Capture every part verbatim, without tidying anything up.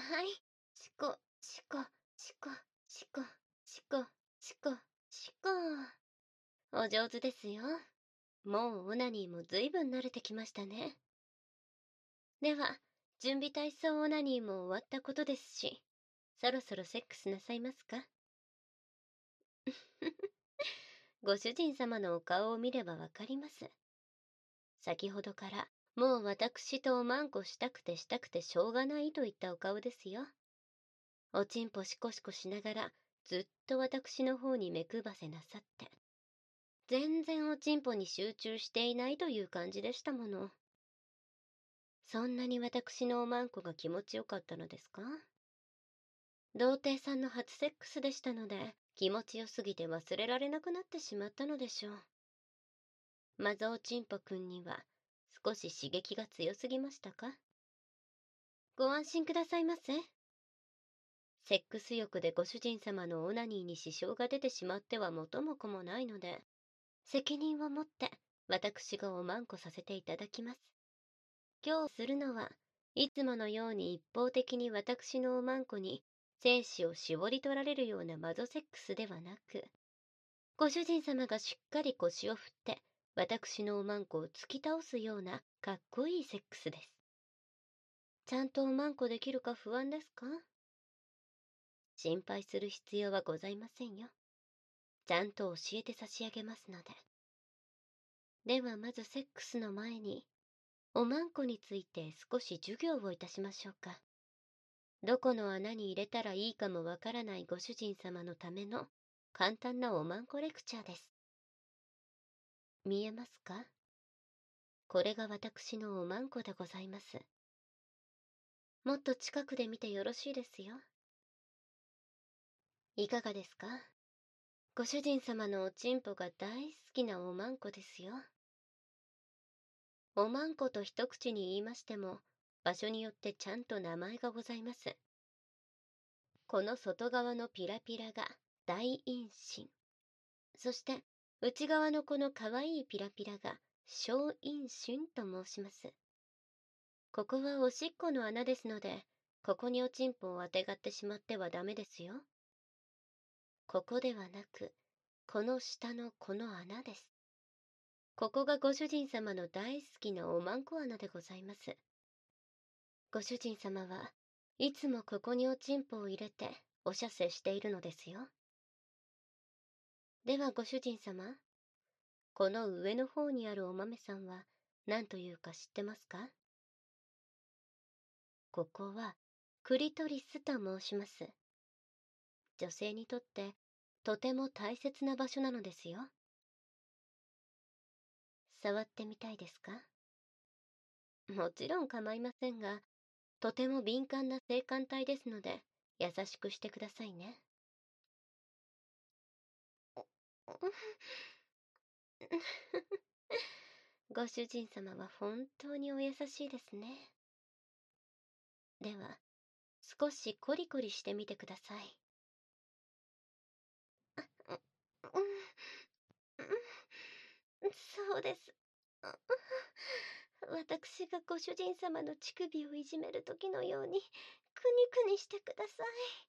はい。しこ、しこ、しこ、しこ、しこ、しこ、しこ。お上手ですよ。もうオナニーもずいぶん慣れてきましたね。では、準備体操オナニーも終わったことですし、そろそろセックスなさいますか？ご主人様のお顔を見ればわかります。先ほどから、もう私とおまんこしたくてしたくてしょうがないといったお顔ですよ。おちんぽしこしこしながら、ずっと私の方に目くばせなさって。全然おちんぽに集中していないという感じでしたもの。そんなに私のおまんこが気持ちよかったのですか？童貞さんの初セックスでしたので、気持ちよすぎて忘れられなくなってしまったのでしょう。まずおちんぽくんには、少し刺激が強すぎましたか？ご安心くださいませ。セックス欲でご主人様のオナニーに支障が出てしまっては元も子もないので、責任を持って私がおまんこさせていただきます。今日するのは、いつものように一方的に私のおまんこに精子を絞り取られるようなマゾセックスではなく、ご主人様がしっかり腰を振って私のおまんこを突き倒すようなかっこいいセックスです。ちゃんとおまんこできるか不安ですか？心配する必要はございませんよ。ちゃんと教えて差し上げますので。ではまずセックスの前に、おまんこについて少し授業をいたしましょうか。どこの穴に入れたらいいかもわからないご主人様のための簡単なおまんこレクチャーです。見えますか？これが私のおまんこでございます。もっと近くで見てよろしいですよ。いかがですか？ご主人様のおちんぽが大好きなおまんこですよ。おまんこと一口に言いましても、場所によってちゃんと名前がございます。この外側のピラピラが大陰唇。そして、内側のこのかわいいピラピラが小陰唇と申します。ここはおしっこの穴ですので、ここにおちんぽをあてがってしまってはダメですよ。ここではなく、この下のこの穴です。ここがご主人様の大好きなおまんこ穴でございます。ご主人様はいつもここにおちんぽを入れておしゃせしているのですよ。ではご主人様、この上の方にあるお豆さんは何というか知ってますか？ここはクリトリスと申します。女性にとってとても大切な場所なのですよ。触ってみたいですか？もちろん構いませんが、とても敏感な性感帯ですので、優しくしてくださいね。ご主人様は本当にお優しいですね。では、少しコリコリしてみてください。そうです。私がご主人様の乳首をいじめる時のように、くにくにしてください。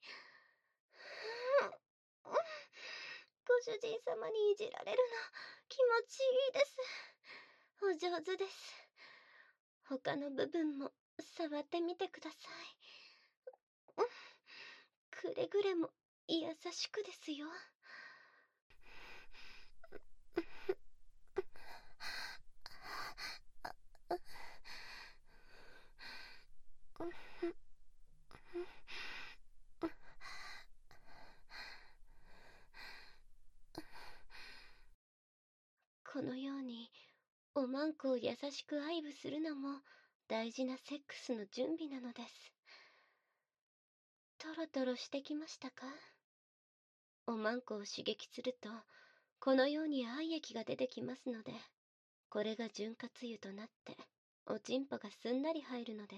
ご主人様にいじられるの、気持ちいいです。お上手です。他の部分も触ってみてください。くれぐれも優しくですよ。このようにおまんこを優しく愛撫するのも大事なセックスの準備なのです。トロトロしてきましたか？おまんこを刺激するとこのように愛液が出てきますので、これが潤滑油となっておちんぽがすんなり入るのです。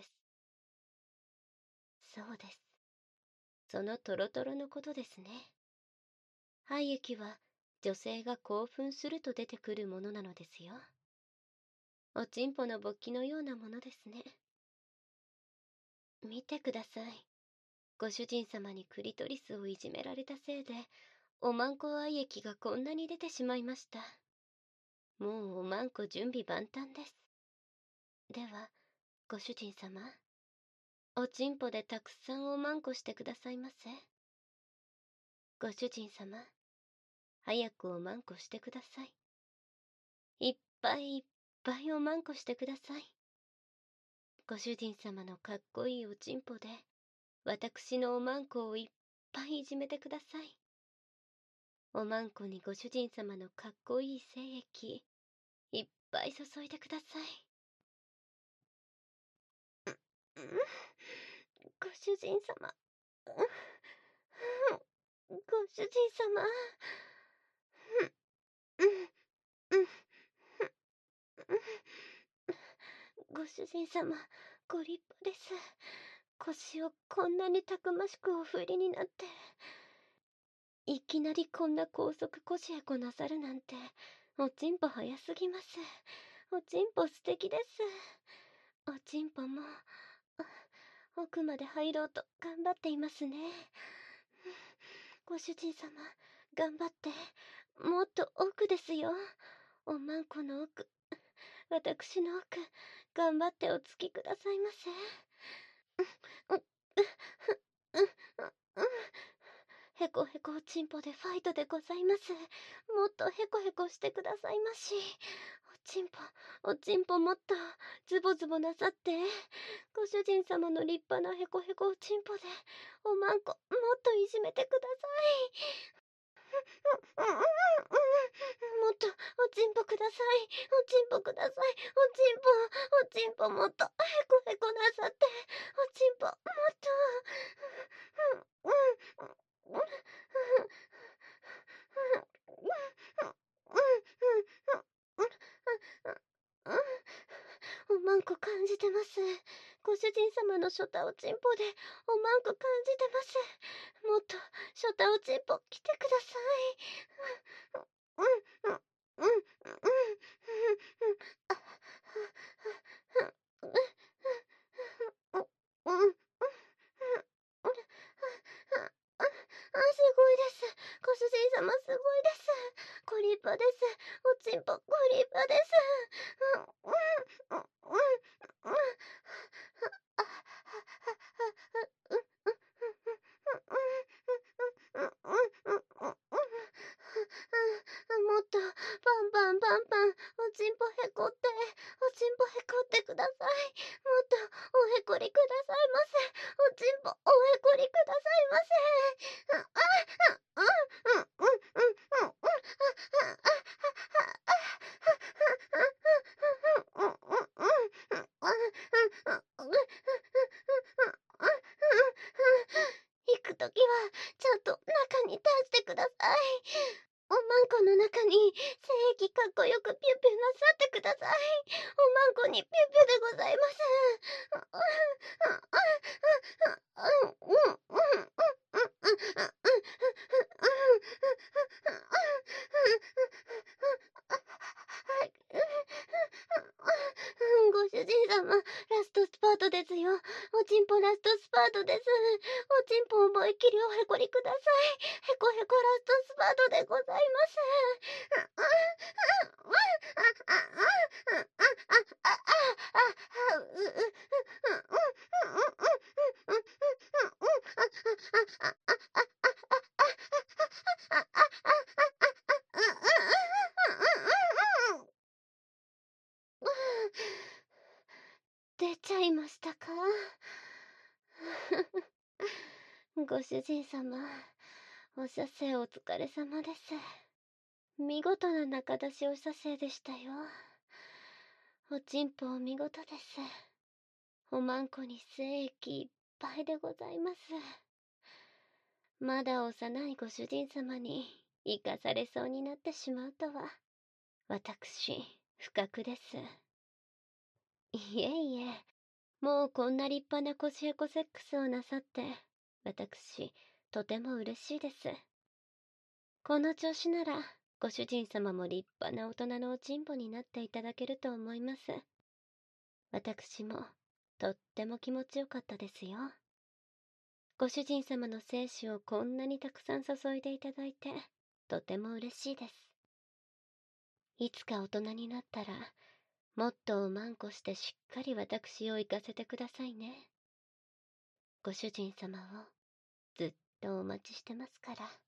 そうです。そのトロトロのことですね。愛液は女性が興奮すると出てくるものなのですよ。おちんぽの勃起のようなものですね。見てください。 ご主人様にクリトリスをいじめられたせいで、おまんこ愛液がこんなに出てしまいました。もうおまんこ準備万端です。では、ご主人様、おちんぽでたくさんおまんこしてくださいませ。ご主人様、早くおまんこしてください。いっぱいいっぱいおまんこしてください。ご主人様のかっこいいおちんぽで、私のおまんこをいっぱいいじめてください。おまんこにご主人様のかっこいい精液、いっぱい注いでください。うん、ご主人様。ご主人様。ご主人様、ご立派です。腰をこんなにたくましくお振りになって、いきなりこんな高速こしやこなさるなんて、おちんぽ早すぎます。おちんぽ素敵です。おちんぽも、奥まで入ろうと頑張っていますね。ご主人様、頑張って。もっと奥ですよ。おまんこの奥。私の奥、頑張っておつきくださいませ。へこへこおちんぽでファイトでございます。もっとへこへこしてくださいまし。おちんぽ、おちんぽもっとズボズボなさって。ご主人様の立派なへこへこおちんぽで、おまんこ、もっといじめてください。もっと、おちんぽください。おちんぽください。おちんぽ、おちんぽもっと、へこへこなさって。おちんぽ、もっと。おまんこ感じてます。ご主人様のショタおちんぽでおまんこ感じてます。もっとショタおちんぽ来てください。うん、うん、うん、うん、うん、うん、うん、あ、すごいです。ご主人様すごいです。ご立派です。おちんぽご立派です。うん、うん、うん、うん、うん。もっとパンパンパンパンおちんぽへこっておちんぽへこってください。もっとおへこりくださいませ。おちんぽおへこりくださいませ。うんうんうんうんうん行くときはちゃんと中に出してください。おまんこの中に精液かっこよくピュピュなさってください。おまんこにピュピュでございます。ご主人様、ラストスパートですよ。おちんぽラストスパートです。おちんぽ思いっきりおへこりください。へこへこラストスパートでございます。出ちゃいましたか？ご主人様、お射精お疲れ様です。見事な中出しお射精でしたよ。おちんぽお見事です。おまんこに精液いっぱいでございます。まだ幼いご主人様に生かされそうになってしまうとは、私、不覚です。いえいえ、もうこんな立派なコシエコセックスをなさって、私、とても嬉しいです。この調子なら、ご主人様も立派な大人のおちんぽになっていただけると思います。私も、とっても気持ちよかったですよ。 ご主人様の精子をこんなにたくさん注いでいただいて、とても嬉しいです。いつか大人になったら、もっとおまんこしてしっかり私を行かせてくださいね。ご主人様をずっとお待ちしてますから。